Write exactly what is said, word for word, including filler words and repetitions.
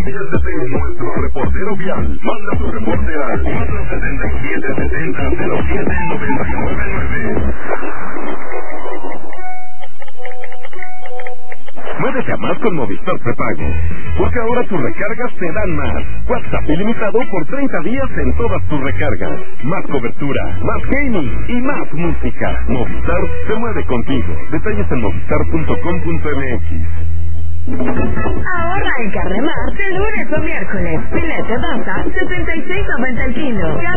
Conviértete en nuestro reportero vial. Manda tu reporte al cuatro setenta y siete setenta cero siete noventa y nueve. Muévete a más con Movistar Prepago, porque ahora tus recargas te dan más. WhatsApp ilimitado por treinta días en todas tus recargas. Más cobertura, más gaming y más música. Movistar se mueve contigo. Detalles en movistar punto com punto m x. Ahorra en Carremar de lunes a miércoles. Filete Daza, setenta y seis noventa el kilo.